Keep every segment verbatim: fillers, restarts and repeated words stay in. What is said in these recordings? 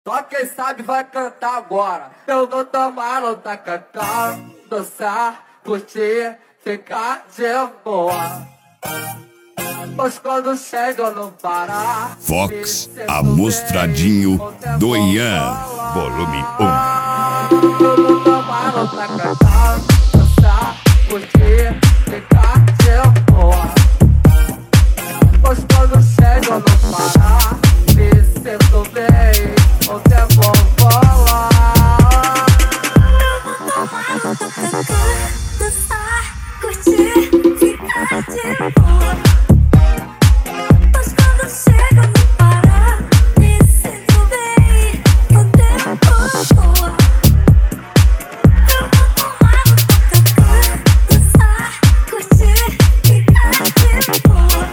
Só quem sabe vai cantar agora. Eu vou tomar outra cacau, dançar, curtir, ficar de boa. Pois quando chega eu não parar. Fox Amostradinho do Ian, volume um. Eu vou tomar outra cacau, dançar, curtir, ficar de boa. Pois quando chega eu não parar. Me sinto bem, o tempo voa. Dançar, curtir, ficar de boa. Mas quando chega não parar. Me sinto bem, o tempo voa. Eu vou tomar um tacacá. Dançar, curtir, ficar de boa.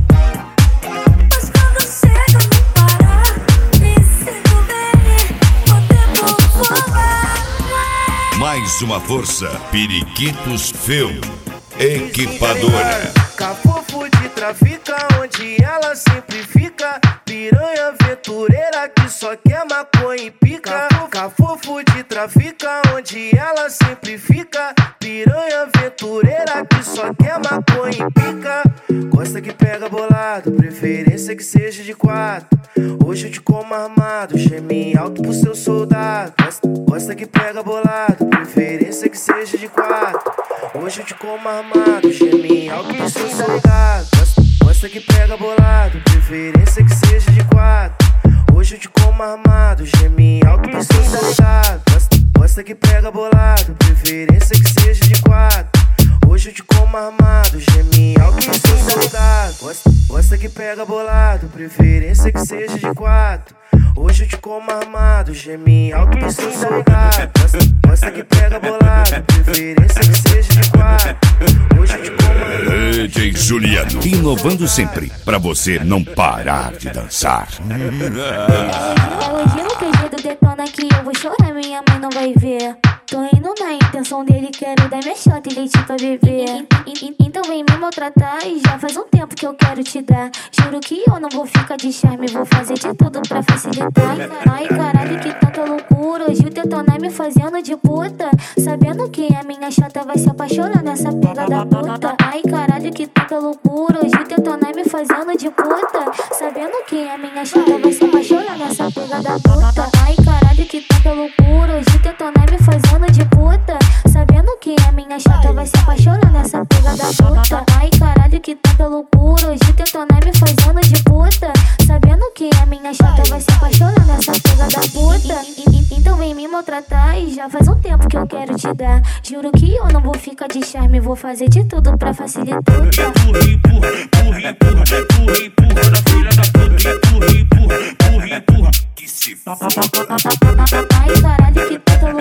Mas quando chega não parar. Me sinto bem, o tempo voa. Mais uma força, Periquitos Film, equipadora. Cafofo de trafica, onde ela sempre fica. Piranha aventureira que só quer maconha e pica. Cafofo de trafica, onde ela sempre fica. Piranha aventureira que só quer maconha e pica. Gosta que pega bolado, preferência que seja de quatro. Hoje eu te como armado, geme alto pro seu soldado. Gosta, gosta que pega bolado, preferência que seja de quatro. Hoje eu te como armado, geme alto pro seu soldado. Gosta, gosta que pega bolado, preferência que seja de quatro. Hoje eu te como armado, geme alto pro seu soldado. Gosta, gosta que pega bolado, preferência que seja de quatro. Hoje eu te como armado, geme alto pro seu soldado. Gosta, gosta que pega bolado, preferência que seja de quatro. Hoje eu te como armado, geme alto pro seu soldado. Gosta, gosta que pega bolado, preferência que seja de quatro. Hoje eu te como armado. D J Juliano, inovando sempre, pra você não parar de dançar. É o dia que o dedo detona que eu vou chorar, minha mãe não vai ver. Tô indo na intenção dele, quero dar minha chota e leite pra beber. E, e, então vem me maltratar e já faz um tempo que eu quero te dar. Juro que eu não vou ficar de charme, vou fazer de tudo pra facilitar. Ai caralho, que tanta loucura, hoje o detonar me fazendo de puta. Sabendo que a minha chata vai se apaixonar nessa pega da puta. Ai caralho, que tanta loucura, hoje o detonar me fazendo de puta. Sabendo que a minha chata vai se apaixonar nessa pega da puta. Ai caralho, que tanta loucura, hoje o detonar me fazendo de puta. Sabendo que a minha chata vai se apaixonar nessa pega da puta. Ai caralho, que tanta loucura, hoje detonar me fazendo de puta. Sabendo que a minha chata vai se apaixonar nessa pega da puta. E, e, então vem me maltratar e já faz um tempo que eu quero te dar. Juro que eu não vou ficar de charme, vou fazer de tudo pra facilitar. Empurra, empurra, empurra, empurra, empurra, empurra na filha da puta. Empurra, empurra, empurra, empurra, que se foda. Ai caralho, que tanta